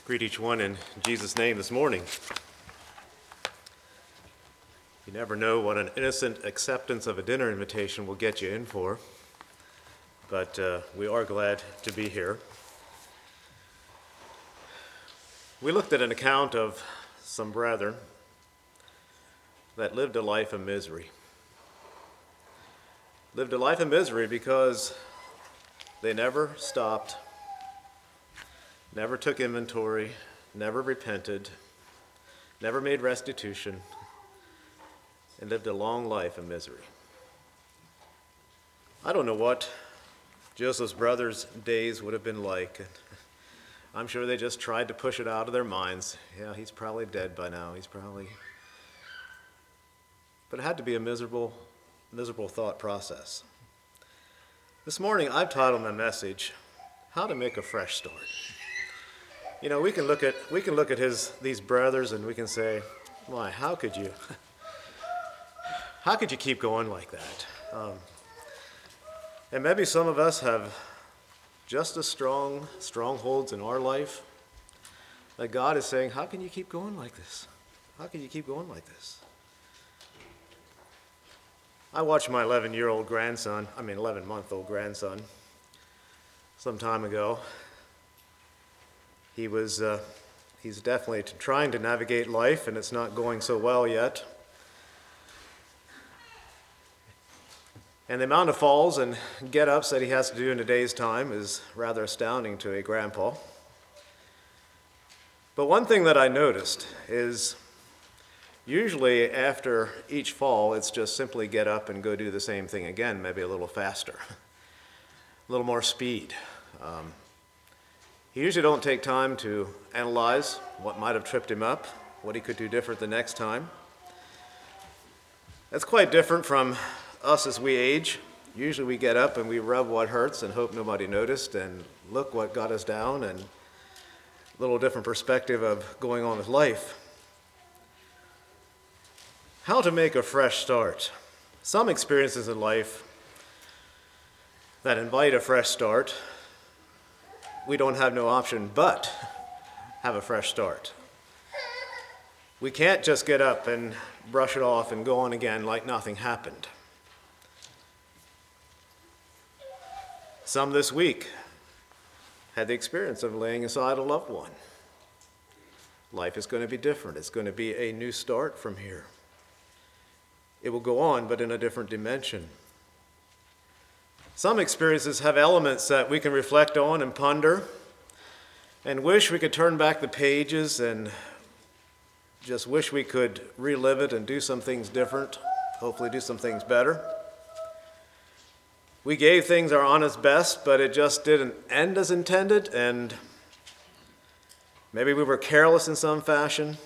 Greet each one in Jesus' name this morning. You never know what an innocent acceptance of a dinner invitation will get you in for, but we are glad to be here. We looked at an account of some brethren that lived a life of misery. Lived a life of misery because they never stopped, never took inventory, never repented, never made restitution, and lived a long life of misery. I don't know what Joseph's brothers' days would have been like. I'm sure they just tried to push it out of their minds. Yeah, he's probably dead by now. But it had to be a miserable thought process. This morning, I've titled my message, How to Make a Fresh Start. You know, we can look at these brothers and we can say, why, how could you keep going like that? And maybe some of us have just as strong strongholds in our life that God is saying, how can you keep going like this? How can you keep going like this? I watched my 11-month-old grandson some time ago. He's definitely trying to navigate life, and it's not going so well yet. And the amount of falls and get-ups that he has to do in a day's time is rather astounding to a grandpa. But one thing that I noticed is usually after each fall, it's just simply get up and go do the same thing again, maybe a little faster, a little more speed. He usually don't take time to analyze what might have tripped him up, what he could do different the next time. That's quite different from us as we age. Usually we get up and we rub what hurts and hope nobody noticed and look what got us down, and a little different perspective of going on with life. How to make a fresh start. Some experiences in life that invite a fresh start, we don't have no option but have a fresh start. We can't just get up and brush it off and go on again like nothing happened. Some this week had the experience of laying aside a loved one. Life is going to be different. It's going to be a new start from here. It will go on, but in a different dimension. Some experiences have elements that we can reflect on and ponder and wish we could turn back the pages and just wish we could relive it and do some things different, hopefully do some things better. We gave things our honest best, but it just didn't end as intended, and maybe we were careless in some fashion.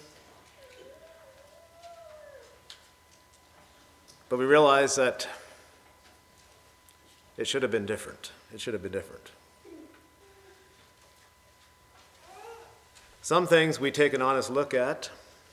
But we realized that it should have been different. It should have been different. Some things we take an honest look at,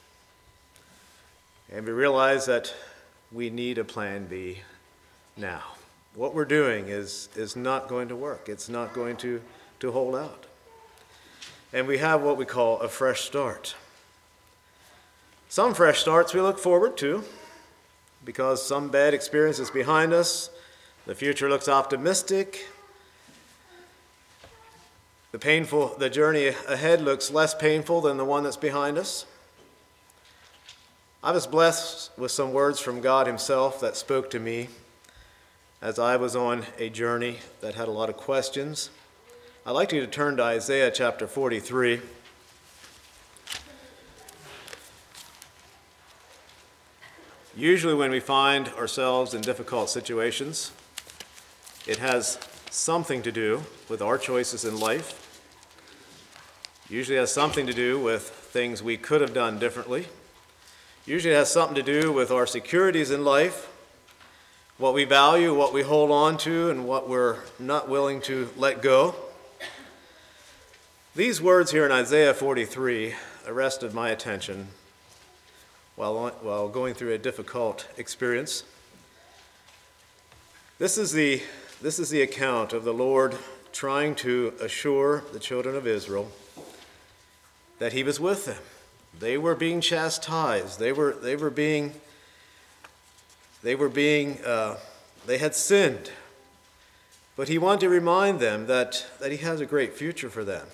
and we realize that we need a plan B now. What we're doing is not going to work. It's not going to hold out. And we have what we call a fresh start. Some fresh starts we look forward to because some bad experience is behind us. The future looks optimistic. The journey ahead looks less painful than the one that's behind us. I was blessed with some words from God himself that spoke to me as I was on a journey that had a lot of questions. I'd like you to turn to Isaiah chapter 43. Usually when we find ourselves in difficult situations, it has something to do with our choices in life. Usually has something to do with things we could have done differently. Usually has something to do with our securities in life, what we value, what we hold on to, and what we're not willing to let go. These words here in Isaiah 43 arrested my attention while going through a difficult experience. This is the account of the Lord trying to assure the children of Israel that he was with them. They were being chastised. They had sinned. But he wanted to remind them that he has a great future for them.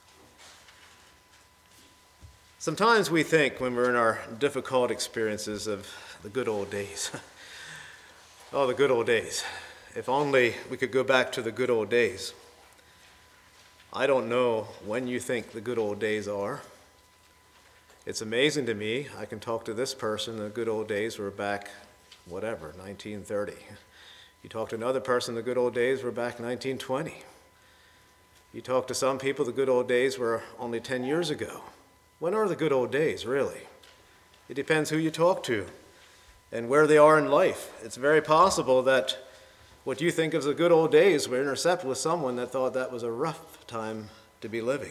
Sometimes we think when we're in our difficult experiences of the good old days. Oh, the good old days. If only we could go back to the good old days. I don't know when you think the good old days are. It's amazing to me. I can talk to this person, the good old days were back, 1930. You talk to another person, the good old days were back 1920. You talk to some people, the good old days were only 10 years ago. When are the good old days, really? It depends who you talk to and where they are in life. It's very possible that what you think of as the good old days will intersect with someone that thought that was a rough time to be living.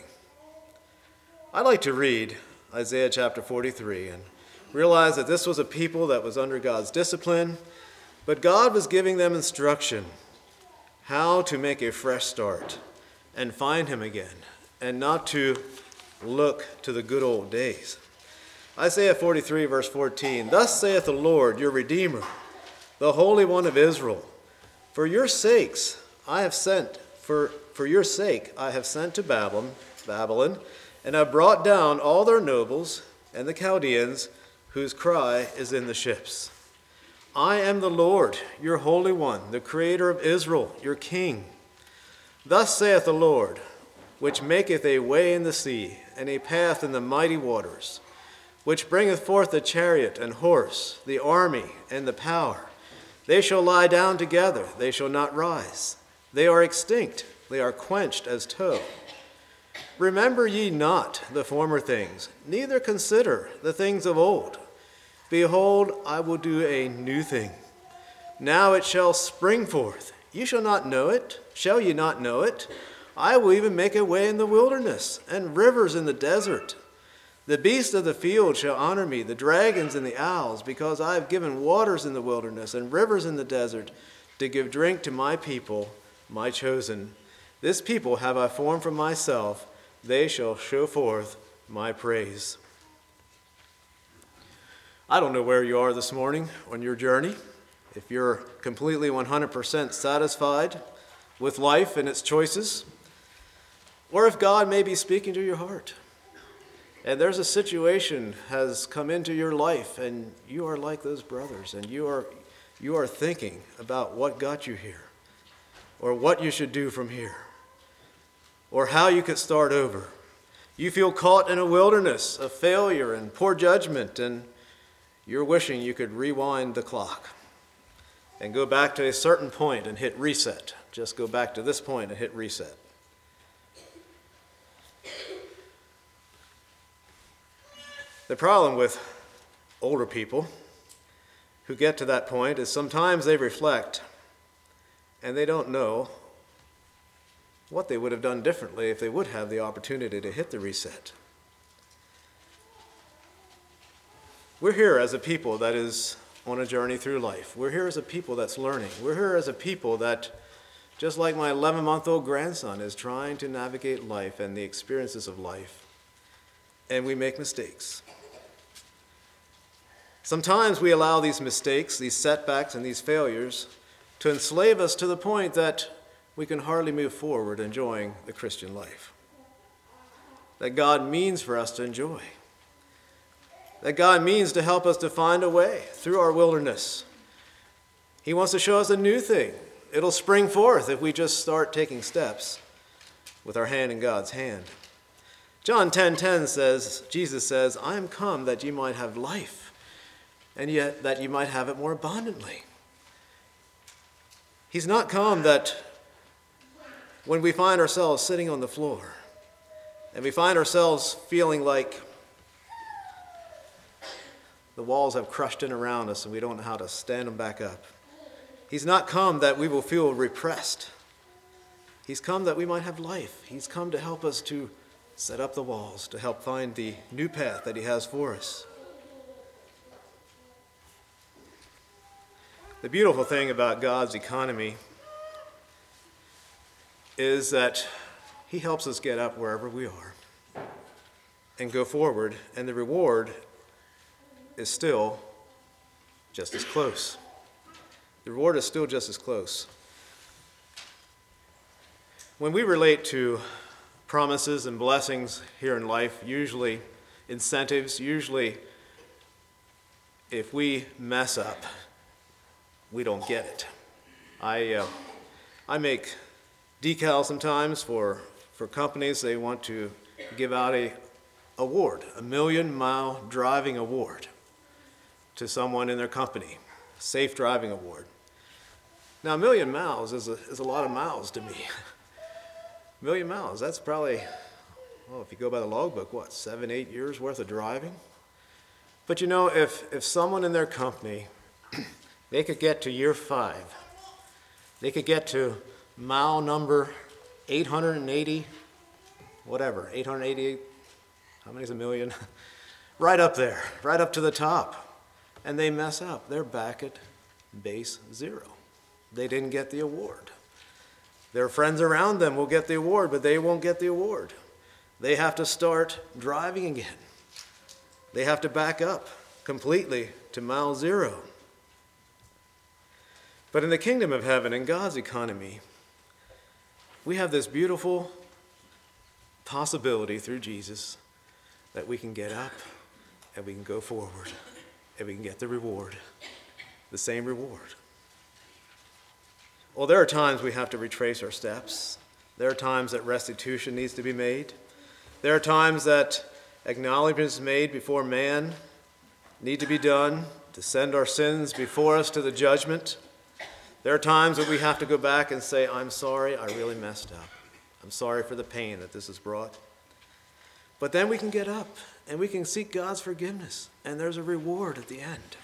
I like to read Isaiah chapter 43 and realize that this was a people that was under God's discipline, but God was giving them instruction how to make a fresh start and find him again and not to look to the good old days. Isaiah 43 verse 14, "Thus saith the Lord, your Redeemer, the Holy One of Israel, for your sakes I have sent, for your sake I have sent to Babylon, and have brought down all their nobles and the Chaldeans, whose cry is in the ships. I am the Lord, your Holy One, the Creator of Israel, your King. Thus saith the Lord, which maketh a way in the sea, and a path in the mighty waters, which bringeth forth the chariot and horse, the army and the power. They shall lie down together, they shall not rise. They are extinct, they are quenched as tow. Remember ye not the former things, neither consider the things of old. Behold, I will do a new thing. Now it shall spring forth. You shall not know it. Shall ye not know it? I will even make a way in the wilderness, and rivers in the desert. The beasts of the field shall honor me, the dragons and the owls, because I have given waters in the wilderness and rivers in the desert to give drink to my people, my chosen. This people have I formed for myself. They shall show forth my praise." I don't know where you are this morning on your journey, if you're completely 100% satisfied with life and its choices, or if God may be speaking to your heart. And there's a situation has come into your life, and you are like those brothers, and you are thinking about what got you here, or what you should do from here, or how you could start over. You feel caught in a wilderness of failure and poor judgment, and you're wishing you could rewind the clock and go back to a certain point and hit reset. Just go back to this point and hit reset. The problem with older people who get to that point is sometimes they reflect and they don't know what they would have done differently if they would have the opportunity to hit the reset. We're here as a people that is on a journey through life. We're here as a people that's learning. We're here as a people that, just like my 11-month-old grandson, is trying to navigate life and the experiences of life. And we make mistakes. Sometimes we allow these mistakes, these setbacks, and these failures to enslave us to the point that we can hardly move forward enjoying the Christian life that God means for us to enjoy, that God means to help us to find a way through our wilderness. He wants to show us a new thing. It'll spring forth if we just start taking steps with our hand in God's hand. John 10:10 says, Jesus says, "I am come that ye might have life, and yet that you might have it more abundantly." He's not come that when we find ourselves sitting on the floor and we find ourselves feeling like the walls have crushed in around us and we don't know how to stand them back up. He's not come that we will feel repressed. He's come that we might have life. He's come to help us to set up the walls, to help find the new path that he has for us. The beautiful thing about God's economy is that he helps us get up wherever we are. and go forward, and the reward is still just as close. The reward is still just as close. When we relate to promises and blessings here in life, usually incentives, usually if we mess up, we don't get it. I make decals sometimes for companies. They want to give out a award, a 1,000,000-mile driving award to someone in their company, safe driving award. Now, 1,000,000 miles is a lot of miles to me. 1,000,000 miles, that's probably, well, if you go by the logbook, 7, 8 years worth of driving? But you know, if someone in their company, they could get to year 5, they could get to mile number 880, whatever, 888, how many is a million? Right up there, right up to the top. And they mess up, they're back at base 0. They didn't get the award. Their friends around them will get the award, but they won't get the award. They have to start driving again. They have to back up completely to mile 0. But in the kingdom of heaven, in God's economy, we have this beautiful possibility through Jesus that we can get up and we can go forward and we can get the reward, the same reward. Well, there are times we have to retrace our steps. There are times that restitution needs to be made. There are times that acknowledgments made before man need to be done to send our sins before us to the judgment. There are times that we have to go back and say, I'm sorry, I really messed up. I'm sorry for the pain that this has brought. But then we can get up and we can seek God's forgiveness, and there's a reward at the end.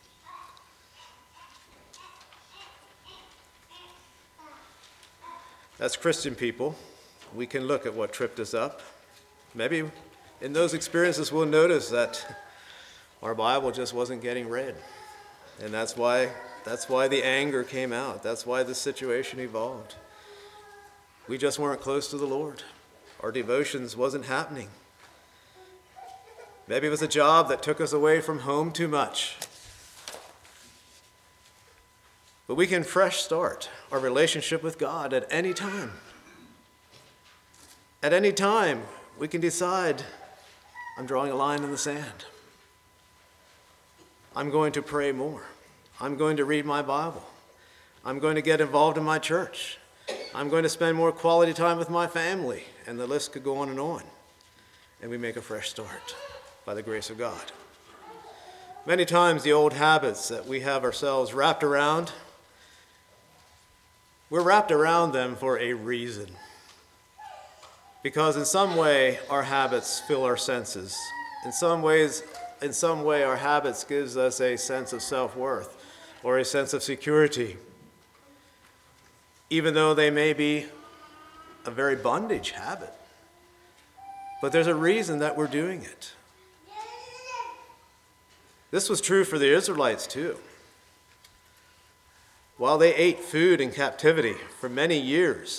As Christian people, we can look at what tripped us up. Maybe in those experiences we'll notice that our Bible just wasn't getting read. And that's why the anger came out. That's why the situation evolved. We just weren't close to the Lord. Our devotions wasn't happening. Maybe it was a job that took us away from home too much. But we can fresh start our relationship with God at any time. At any time, we can decide, I'm drawing a line in the sand. I'm going to pray more. I'm going to read my Bible. I'm going to get involved in my church. I'm going to spend more quality time with my family. And the list could go on. And we make a fresh start by the grace of God. Many times the old habits that we have ourselves wrapped around, we're wrapped around them for a reason. Because in some way, our habits fill our senses. In some way, our habits gives us a sense of self-worth or a sense of security. Even though they may be a very bondage habit. But there's a reason that we're doing it. This was true for the Israelites too. While they ate food in captivity for many years,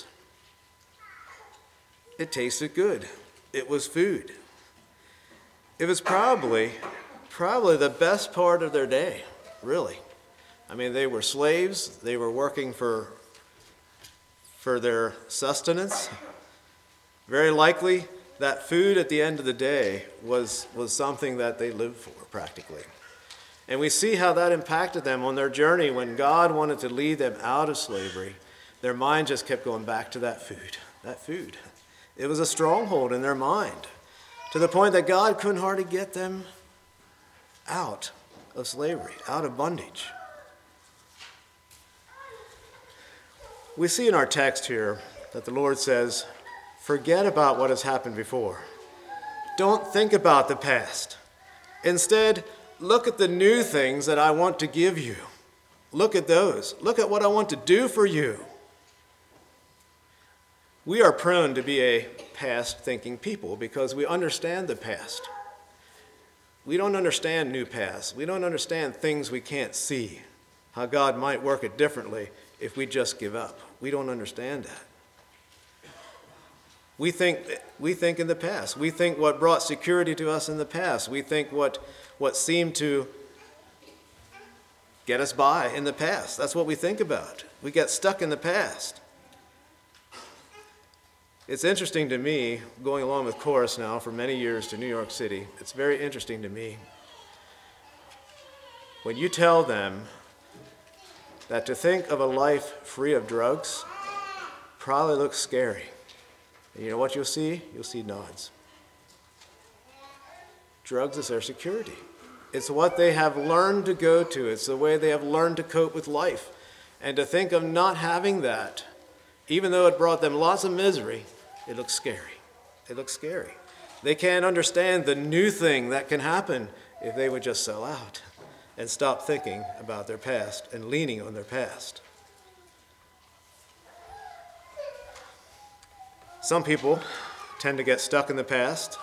it tasted good. It was food. It was probably the best part of their day, really. I mean, they were slaves. They were working for their sustenance. Very likely, that food at the end of the day was something that they lived for, practically. And we see how that impacted them on their journey when God wanted to lead them out of slavery. Their mind just kept going back to that food. It was a stronghold in their mind, to the point that God couldn't hardly get them out of slavery, out of bondage. We see in our text here that the Lord says, forget about what has happened before. Don't think about the past. Instead, look at the new things that I want to give you. Look at those. Look at what I want to do for you. We are prone to be a past-thinking people because we understand the past. We don't understand new paths. We don't understand things we can't see, how God might work it differently if we just give up. We don't understand that. We think in the past. We think what brought security to us in the past. We think what seemed to get us by in the past. That's what we think about. We get stuck in the past. It's interesting to me, going along with Chorus now for many years to New York City, it's very interesting to me when you tell them that to think of a life free of drugs probably looks scary. And you know what you'll see? You'll see nods. Drugs is their security. It's what they have learned to go to. It's the way they have learned to cope with life. And to think of not having that, even though it brought them lots of misery, it looks scary. It looks scary. They can't understand the new thing that can happen if they would just sell out and stop thinking about their past and leaning on their past. Some people tend to get stuck in the past.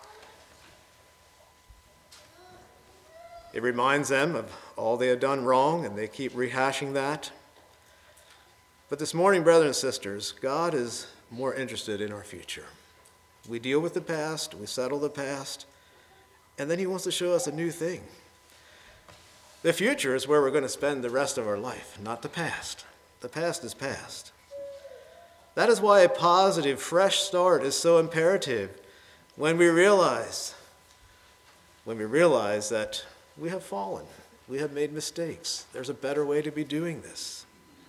It reminds them of all they have done wrong, and they keep rehashing that. But this morning, brothers and sisters, God is more interested in our future. We deal with the past, we settle the past, and then he wants to show us a new thing. The future is where we're going to spend the rest of our life, not the past. The past is past. That is why a positive, fresh start is so imperative when we realize that we have fallen, we have made mistakes. There's a better way to be doing this.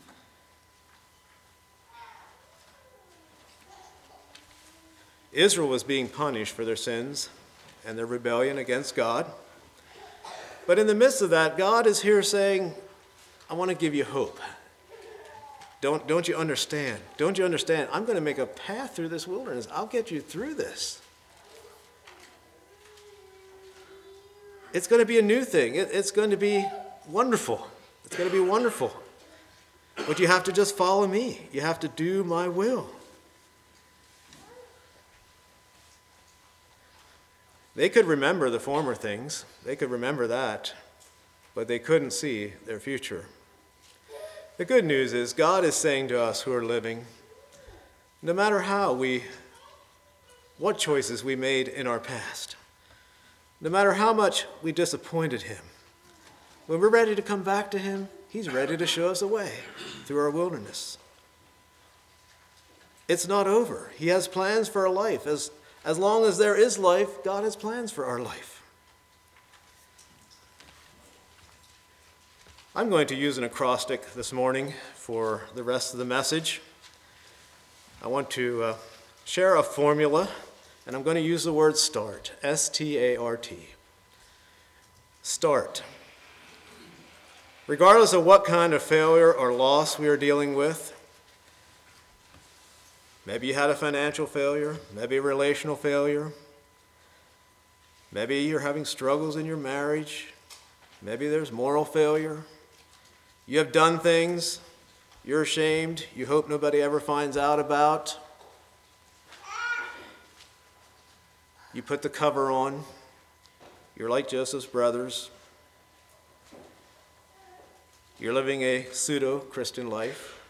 Israel was being punished for their sins and their rebellion against God. But in the midst of that, God is here saying, I want to give you hope. Don't you understand? Don't you understand? I'm going to make a path through this wilderness. I'll get you through this. It's going to be a new thing. It's going to be wonderful. It's going to be wonderful. But you have to just follow me. You have to do my will. They could remember the former things. They could remember that, but they couldn't see their future. The good news is God is saying to us who are living, no matter what choices we made in our past, no matter how much we disappointed him, when we're ready to come back to him, he's ready to show us a way through our wilderness. It's not over. He has plans for our life. As long as there is life, God has plans for our life. I'm going to use an acrostic this morning for the rest of the message. I want to share a formula, and I'm going to use the word START, S-T-A-R-T. Start. Regardless of what kind of failure or loss we are dealing with, maybe you had a financial failure, maybe a relational failure, maybe you're having struggles in your marriage, maybe there's moral failure. You have done things you're ashamed, you hope nobody ever finds out about. You put the cover on. You're like Joseph's brothers. You're living a pseudo-Christian life.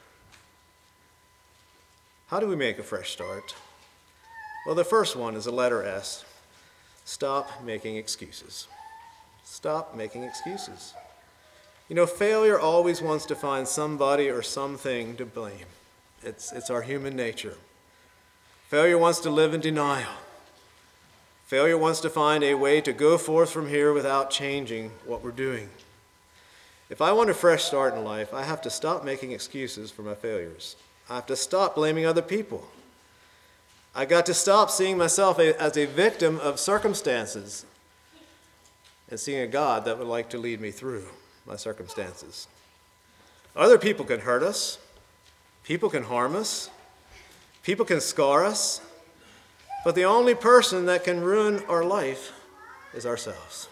How do we make a fresh start? Well, the first one is the letter S. Stop making excuses. Stop making excuses. You know, failure always wants to find somebody or something to blame. It's our human nature. Failure wants to live in denial. Failure wants to find a way to go forth from here without changing what we're doing. If I want a fresh start in life, I have to stop making excuses for my failures. I have to stop blaming other people. I got to stop seeing myself as a victim of circumstances and seeing a God that would like to lead me through my circumstances. Other people can hurt us. People can harm us. People can scar us. But the only person that can ruin our life is ourselves.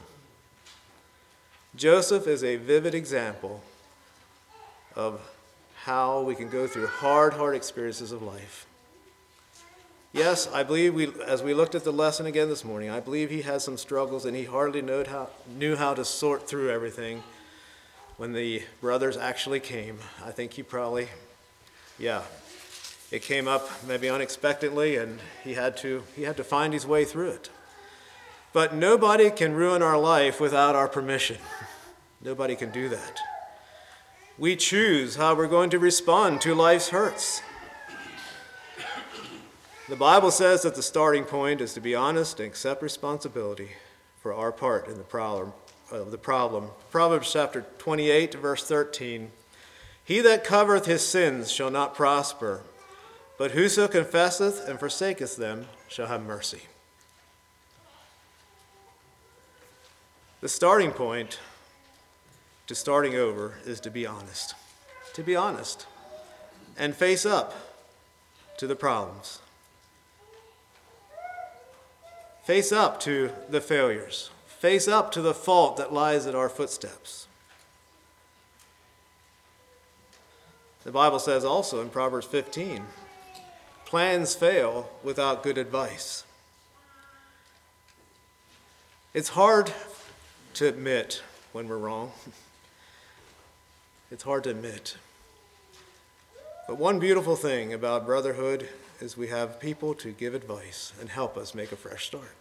Joseph is a vivid example of how we can go through hard experiences of life. Yes, I believe as we looked at the lesson again this morning, I believe he had some struggles and he hardly knew how to sort through everything when the brothers actually came. I think he It came up maybe unexpectedly, and he had to find his way through it. But nobody can ruin our life without our permission. Nobody can do that. We choose how we're going to respond to life's hurts. The Bible says that the starting point is to be honest and accept responsibility for our part in the problem. Proverbs chapter 28, verse 13. He that covereth his sins shall not prosper, but whoso confesseth and forsaketh them shall have mercy. The starting point to starting over is to be honest. To be honest and face up to the problems. Face up to the failures. Face up to the fault that lies at our footsteps. The Bible says also in Proverbs 15, plans fail without good advice. It's hard to admit when we're wrong. It's hard to admit. But one beautiful thing about brotherhood is we have people to give advice and help us make a fresh start.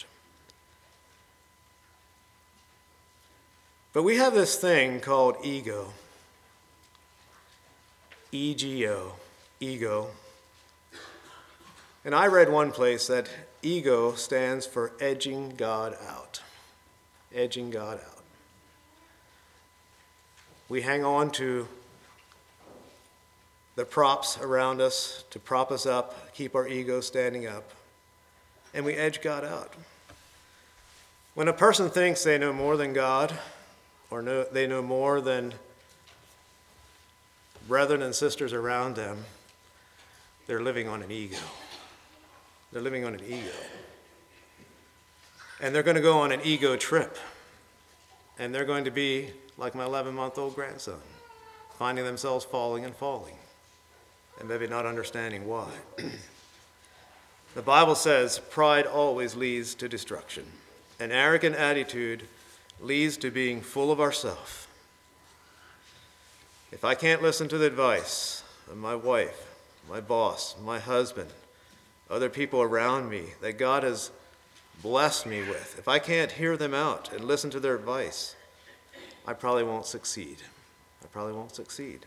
But we have this thing called ego. E-G-O, ego. And I read one place that ego stands for edging God out. Edging God out. We hang on to the props around us to prop us up, keep our ego standing up, and we edge God out. When a person thinks they know more than God, or they know more than brethren and sisters around them, they're living on an ego. They're living on an ego. And they're going to go on an ego trip. And they're going to be like my 11-month-old grandson, finding themselves falling and falling, and maybe not understanding why. The Bible says pride always leads to destruction. An arrogant attitude leads to being full of ourselves. If I can't listen to the advice of my wife, my boss, my husband, other people around me that God has blessed me with, if I can't hear them out and listen to their advice, I probably won't succeed. I probably won't succeed.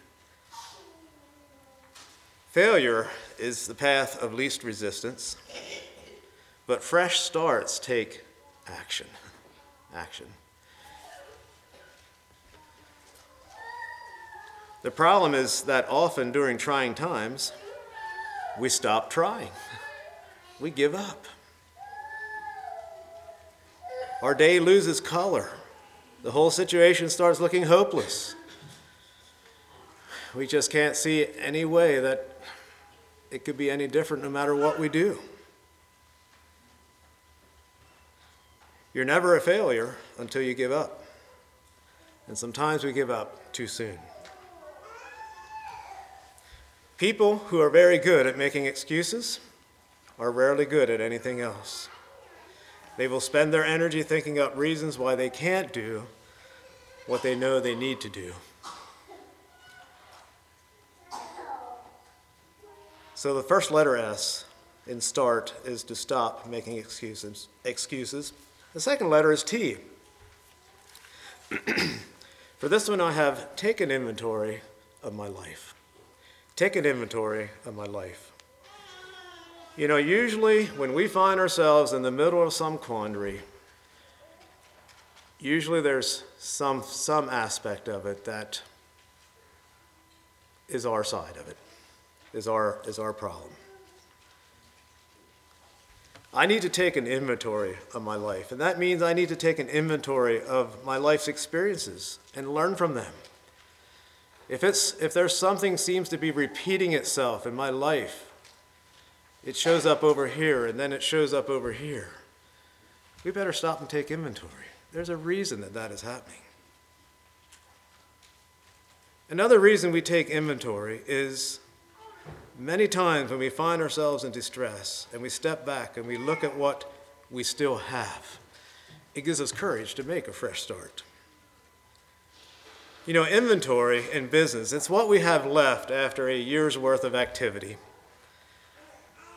Failure is the path of least resistance, but fresh starts take action. Action. The problem is that often during trying times, we stop trying. We give up. Our day loses color. The whole situation starts looking hopeless. We just can't see any way that it could be any different no matter what we do. You're never a failure until you give up. And sometimes we give up too soon. People who are very good at making excuses are rarely good at anything else. They will spend their energy thinking up reasons why they can't do what they know they need to do. So the first letter S in start is to stop making excuses. The second letter is T. For this one, I have taken inventory of my life. Take an inventory of my life. You know, usually when we find ourselves in the middle of some quandary, usually there's some aspect of it that is our side of it, is our problem. I need to take an inventory of my life, and that means I need to take an inventory of my life's experiences and learn from them. If there's something seems to be repeating itself in my life, it shows up over here and then it shows up over here, we better stop and take inventory. There's a reason that is happening. Another reason we take inventory is many times when we find ourselves in distress and we step back and we look at what we still have, it gives us courage to make a fresh start. You know, inventory in business, it's what we have left after a year's worth of activity.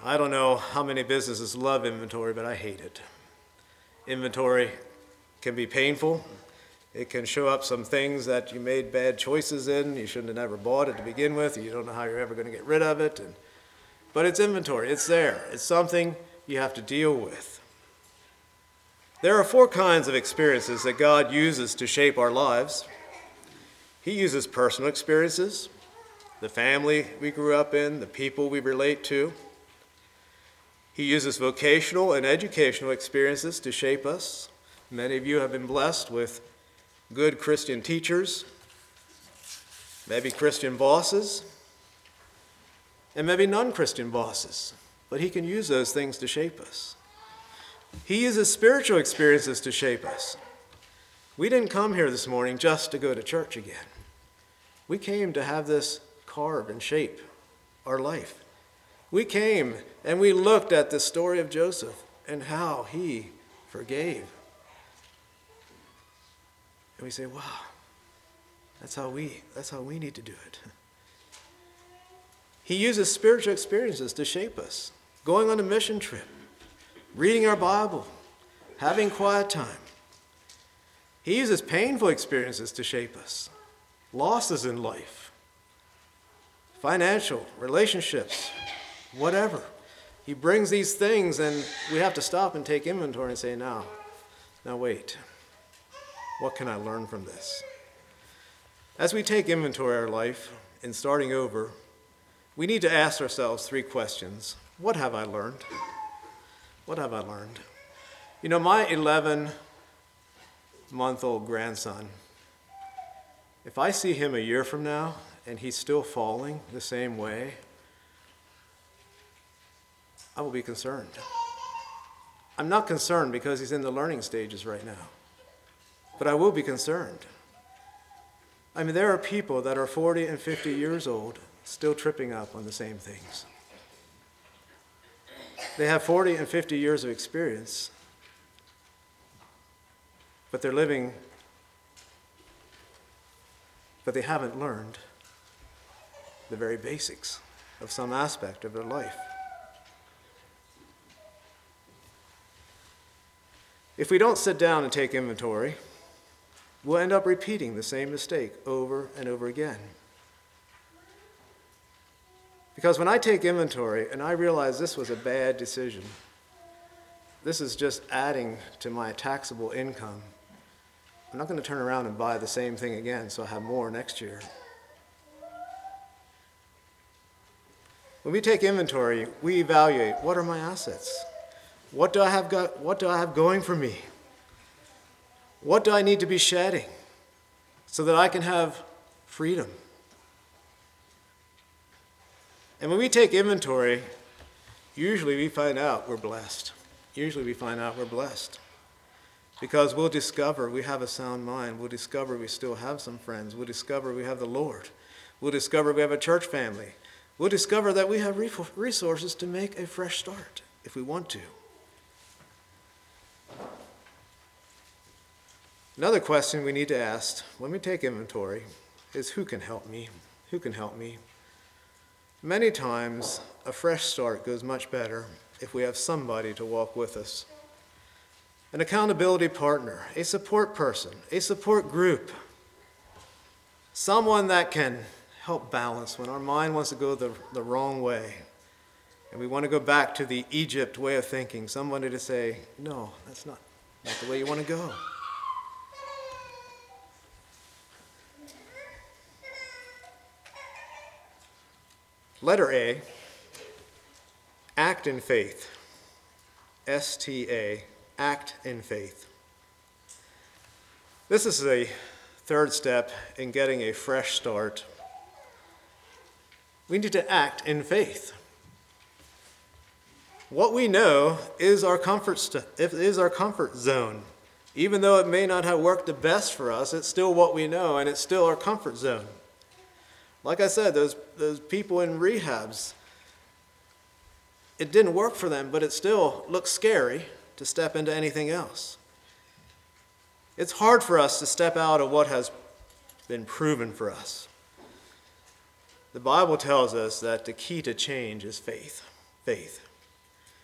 I don't know how many businesses love inventory, but I hate it. Inventory can be painful. It can show up some things that you made bad choices in. You shouldn't have never bought it to begin with. You don't know how you're ever going to get rid of it. But it's inventory. It's there. It's something you have to deal with. There are 4 kinds of experiences that God uses to shape our lives. He uses personal experiences, the family we grew up in, the people we relate to. He uses vocational and educational experiences to shape us. Many of you have been blessed with good Christian teachers, maybe Christian bosses, and maybe non-Christian bosses. But he can use those things to shape us. He uses spiritual experiences to shape us. We didn't come here this morning just to go to church again. We came to have this carve and shape our life. We came and we looked at the story of Joseph and how he forgave. And we say, wow, that's how we need to do it. He uses spiritual experiences to shape us. Going on a mission trip, reading our Bible, having quiet time. He uses painful experiences to shape us. Losses in life, financial, relationships, whatever. He brings these things and we have to stop and take inventory and say, now wait. What can I learn from this? As we take inventory of our life and starting over, we need to ask ourselves 3 questions. What have I learned? What have I learned? You know, my 11-month-old grandson, if I see him a year from now and he's still falling the same way, I will be concerned. I'm not concerned because he's in the learning stages right now, but I will be concerned. I mean, there are people that are 40 and 50 years old still tripping up on the same things. They have 40 and 50 years of experience, but they're living, but they haven't learned the very basics of some aspect of their life. If we don't sit down and take inventory, we'll end up repeating the same mistake over and over again. Because when I take inventory and I realize this was a bad decision, this is just adding to my taxable income, I'm not going to turn around and buy the same thing again so I have more next year. When we take inventory, we evaluate, what are my assets? What do I have going for me? What do I need to be shedding so that I can have freedom? And when we take inventory, usually we find out we're blessed. Because we'll discover we have a sound mind. We'll discover we still have some friends. We'll discover we have the Lord. We'll discover we have a church family. We'll discover that we have resources to make a fresh start if we want to. Another question we need to ask when we take inventory is, who can help me? Who can help me? Many times, a fresh start goes much better if we have somebody to walk with us. An accountability partner, a support person, a support group. Someone that can help balance when our mind wants to go the wrong way. And we want to go back to the Egypt way of thinking. Somebody to say, no, that's not the way you want to go. Letter A, act in faith. S-T-A, act in faith. This is a 3rd step in getting a fresh start. We need to act in faith. What we know is our comfort zone. Even though it may not have worked the best for us, it's still what we know, and it's still our comfort zone. Like I said, those people in rehabs, it didn't work for them, but it still looks scary to step into anything else. It's hard for us to step out of what has been proven for us. The Bible tells us that the key to change is faith. Faith.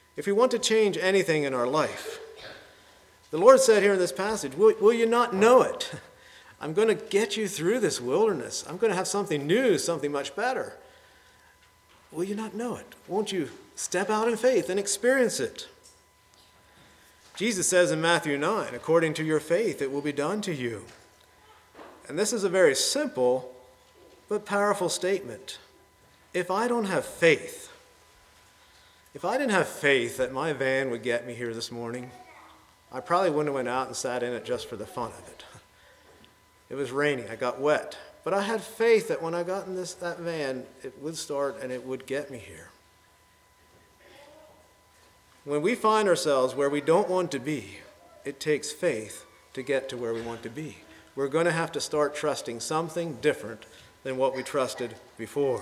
If we want to change anything in our life, the Lord said here in this passage, will you not know it? I'm going to get you through this wilderness. I'm going to have something new, something much better. Will you not know it? Won't you step out in faith and experience it? Jesus says in Matthew 9, according to your faith, it will be done to you. And this is a very simple but powerful statement. If I don't have faith, if I didn't have faith that my van would get me here this morning, I probably wouldn't have went out and sat in it just for the fun of it. It was raining, I got wet. But I had faith that when I got in that van, it would start and it would get me here. When we find ourselves where we don't want to be, it takes faith to get to where we want to be. We're going to have to start trusting something different than what we trusted before.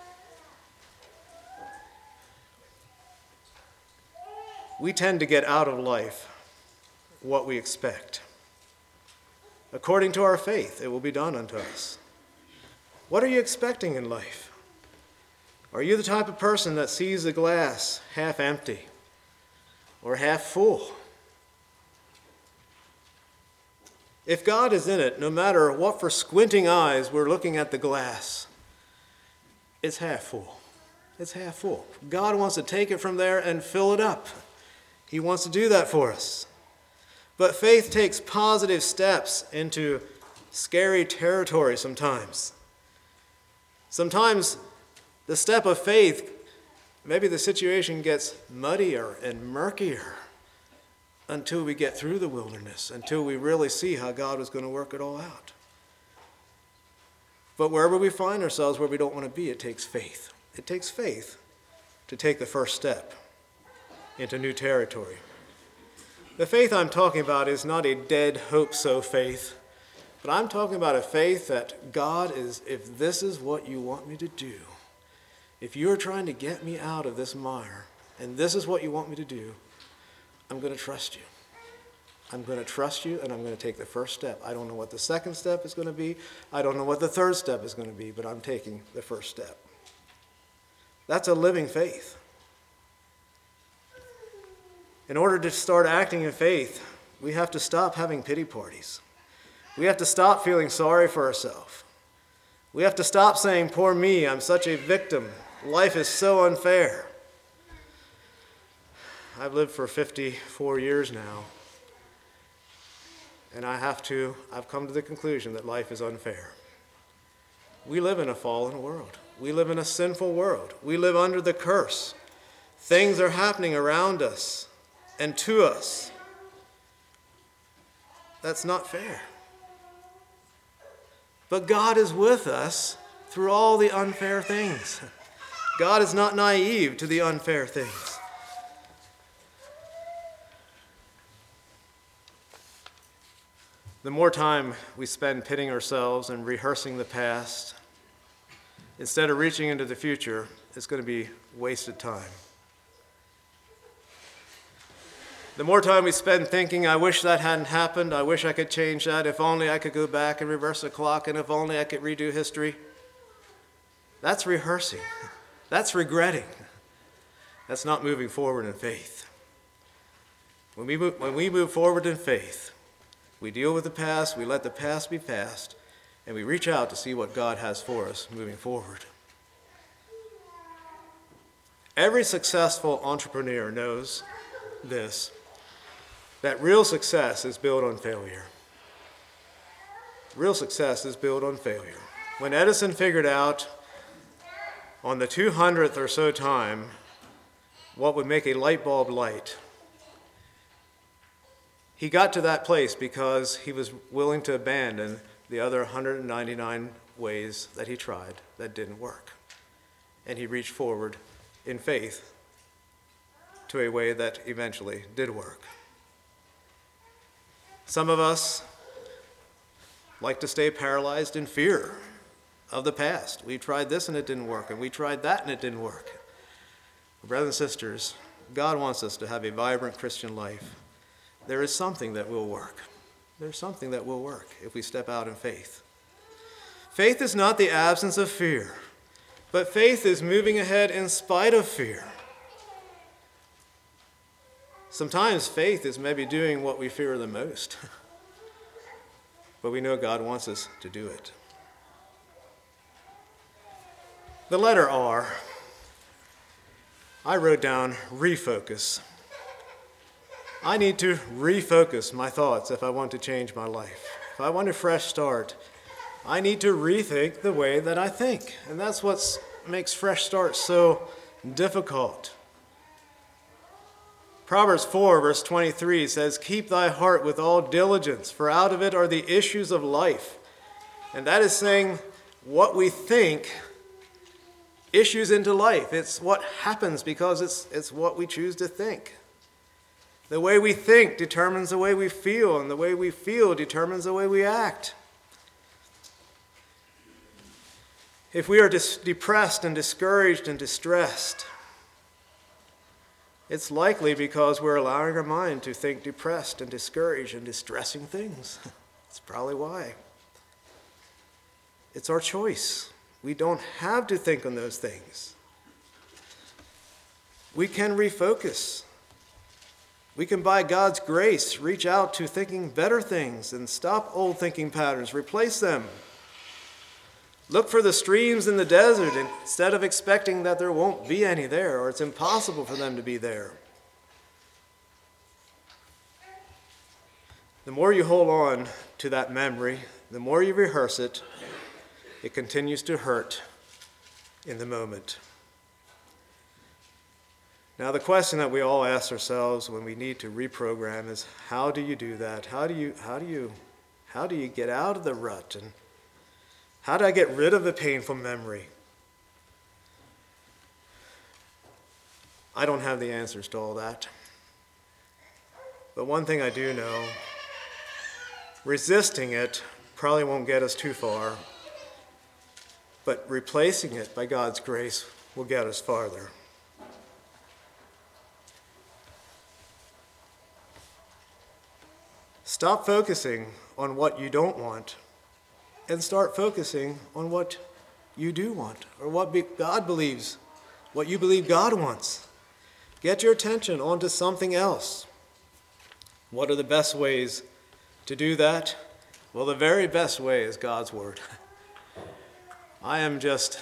We tend to get out of life what we expect. According to our faith, it will be done unto us. What are you expecting in life? Are you the type of person that sees the glass half empty or half full? If God is in it, no matter what for squinting eyes we're looking at the glass, it's half full. It's half full. God wants to take it from there and fill it up. He wants to do that for us. But faith takes positive steps into scary territory sometimes. Sometimes the step of faith, maybe the situation gets muddier and murkier until we get through the wilderness, until we really see how God was going to work it all out. But wherever we find ourselves where we don't want to be, it takes faith. It takes faith to take the first step into new territory. The faith I'm talking about is not a dead hope-so faith, but I'm talking about a faith that God is, if this is what you want me to do, if you're trying to get me out of this mire, and this is what you want me to do, I'm going to trust you. I'm going to trust you, and I'm going to take the first step. I don't know what the second step is going to be. I don't know what the third step is going to be, but I'm taking the first step. That's a living faith. In order to start acting in faith, we have to stop having pity parties. We have to stop feeling sorry for ourselves. We have to stop saying, poor me, I'm such a victim. Life is so unfair. I've lived for 54 years now, and I've come to the conclusion that life is unfair. We live in a fallen world. We live in a sinful world. We live under the curse. Things are happening around us and to us. That's not fair. But God is with us through all the unfair things. God is not naive to the unfair things. The more time we spend pitting ourselves and rehearsing the past, instead of reaching into the future, it's going to be wasted time. The more time we spend thinking, I wish that hadn't happened, I wish I could change that, if only I could go back and reverse the clock, and if only I could redo history. That's rehearsing. That's regretting. That's not moving forward in faith. When we move forward in faith, we deal with the past, we let the past be past, and we reach out to see what God has for us moving forward. Every successful entrepreneur knows this, that real success is built on failure. Real success is built on failure. When Edison figured out on the 200th or so time what would make a light bulb light, he got to that place because he was willing to abandon the other 199 ways that he tried that didn't work. And he reached forward in faith to a way that eventually did work. Some of us like to stay paralyzed in fear of the past. We tried this and it didn't work, and we tried that and it didn't work. Brothers and sisters, God wants us to have a vibrant Christian life. There is something that will work. There's something that will work if we step out in faith. Faith is not the absence of fear, but faith is moving ahead in spite of fear. Sometimes faith is maybe doing what we fear the most, but we know God wants us to do it. The letter R, I wrote down refocus. I need to refocus my thoughts if I want to change my life. If I want a fresh start, I need to rethink the way that I think. And that's what makes fresh starts so difficult. Proverbs 4, verse 23 says, "Keep thy heart with all diligence, for out of it are the issues of life." And that is saying what we think issues into life. It's what happens because it's what we choose to think. The way we think determines the way we feel, and the way we feel determines the way we act. If we are depressed and discouraged and distressed, it's likely because we're allowing our mind to think depressed and discouraged and distressing things. That's probably why. It's our choice. We don't have to think on those things. We can refocus. We can, by God's grace, reach out to thinking better things and stop old thinking patterns, replace them. Look for the streams in the desert instead of expecting that there won't be any there or it's impossible for them to be there. The more you hold on to that memory, the more you rehearse it, it continues to hurt in the moment. Now, the question that we all ask ourselves when we need to reprogram is, how do you do that? How do you get out of the rut? And how do I get rid of the painful memory? I don't have the answers to all that. But one thing I do know, resisting it probably won't get us too far, but replacing it by God's grace will get us farther. Stop focusing on what you don't want and start focusing on what you do want, or what God believes, what you believe God wants. Get your attention onto something else. What are the best ways to do that? Well, the very best way is God's Word. I am just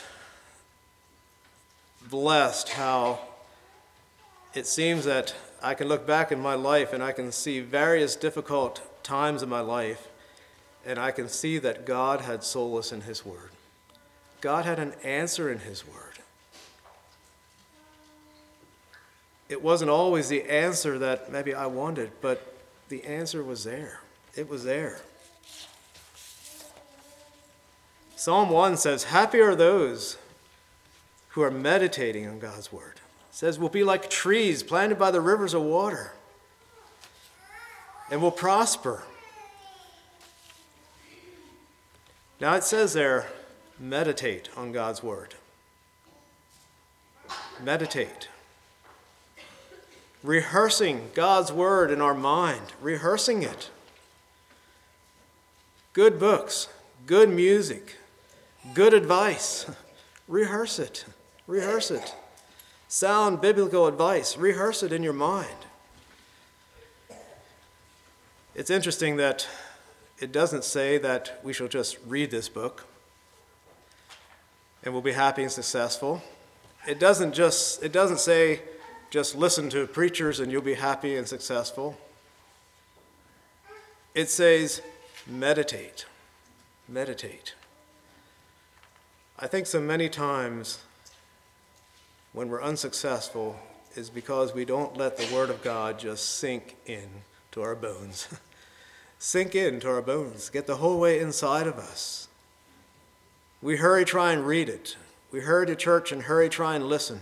blessed how it seems that I can look back in my life and I can see various difficult times in my life, and I can see that God had solace in His Word. God had an answer in His Word. It wasn't always the answer that maybe I wanted, but the answer was there. It was there. Psalm 1 says, "Happy are those who are meditating on God's Word." It says, "We'll be like trees planted by the rivers of water and will prosper." Now it says there, meditate on God's Word. Meditate. Rehearsing God's Word in our mind, rehearsing it. Good books, good music, good advice. Rehearse it. Rehearse it. Sound biblical advice. Rehearse it in your mind. It's interesting that it doesn't say that we shall just read this book and we'll be happy and successful. It doesn't say just listen to preachers and you'll be happy and successful. It says meditate. Meditate. I think so many times when we're unsuccessful is because we don't let the Word of God just sink in to our bones. Sink into our bones. Get the whole way inside of us. We hurry, try and read it. We hurry to church and hurry, try and listen.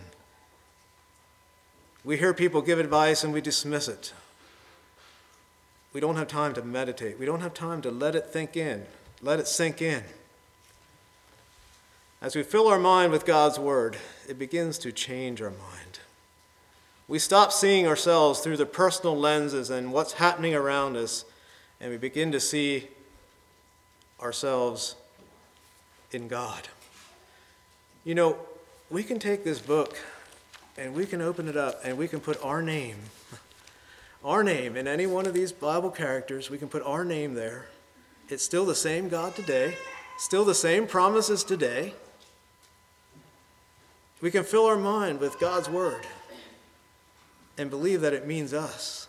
We hear people give advice and we dismiss it. We don't have time to meditate. We don't have time to let it sink in. As we fill our mind with God's Word, it begins to change our mind. We stop seeing ourselves through the personal lenses and what's happening around us, and we begin to see ourselves in God. You know, we can take this book and we can open it up and we can put our name our name in any one of these Bible characters, we can put our name there. It's still the same God today, still the same promises today. We can fill our mind with God's word and believe that it means us.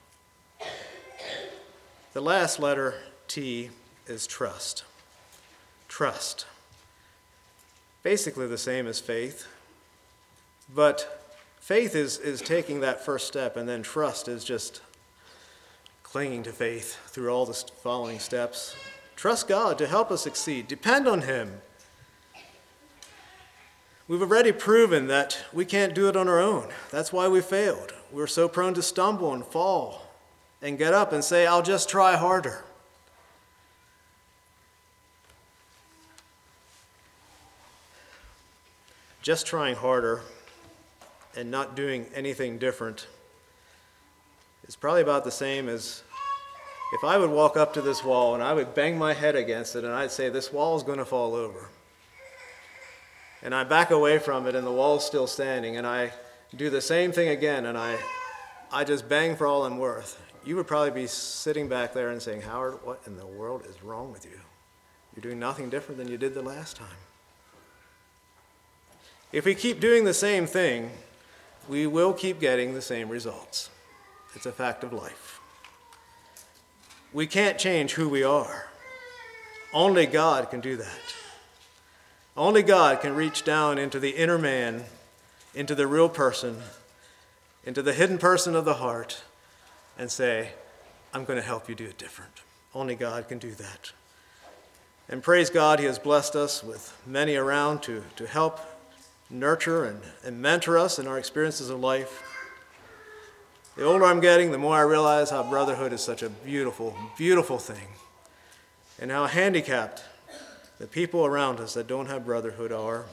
The last letter, T, is trust. Trust. Basically the same as faith, but faith is taking that first step, and then trust is just clinging to faith through all the following steps. Trust God to help us succeed. Depend on Him. We've already proven that we can't do it on our own. That's why we failed. We're so prone to stumble and fall and get up and say, I'll just try harder. Just trying harder and not doing anything different is probably about the same as if I would walk up to this wall and I would bang my head against it and I'd say, this wall is going to fall over. And I back away from it and the wall's still standing, and I do the same thing again and I just bang for all I'm worth. You would probably be sitting back there and saying, Howard, what in the world is wrong with you? You're doing nothing different than you did the last time. If we keep doing the same thing, we will keep getting the same results. It's a fact of life. We can't change who we are. Only God can do that. Only God can reach down into the inner man, into the real person, into the hidden person of the heart, and say, I'm going to help you do it different. Only God can do that. And praise God, He has blessed us with many around to help nurture and mentor us in our experiences of life. The older I'm getting, the more I realize how brotherhood is such a beautiful, beautiful thing, and how handicapped the people around us that don't have brotherhood are.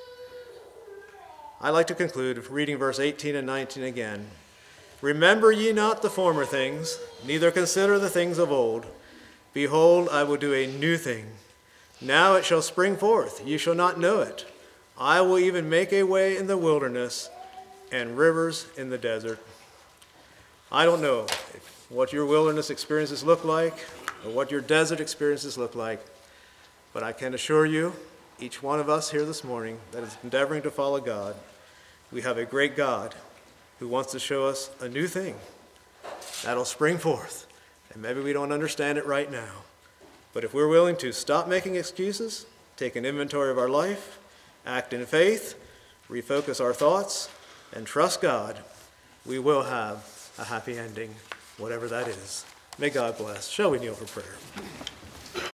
I like to conclude reading verse 18 and 19 again. Remember ye not the former things, neither consider the things of old. Behold, I will do a new thing. Now it shall spring forth, ye shall not know it. I will even make a way in the wilderness and rivers in the desert. I don't know what your wilderness experiences look like or what your desert experiences look like, but I can assure you, each one of us here this morning that is endeavoring to follow God, we have a great God who wants to show us a new thing that'll spring forth. And maybe we don't understand it right now, but if we're willing to stop making excuses, take an inventory of our life, act in faith, refocus our thoughts, and trust God, we will have a happy ending, whatever that is. May God bless. Shall we kneel for prayer?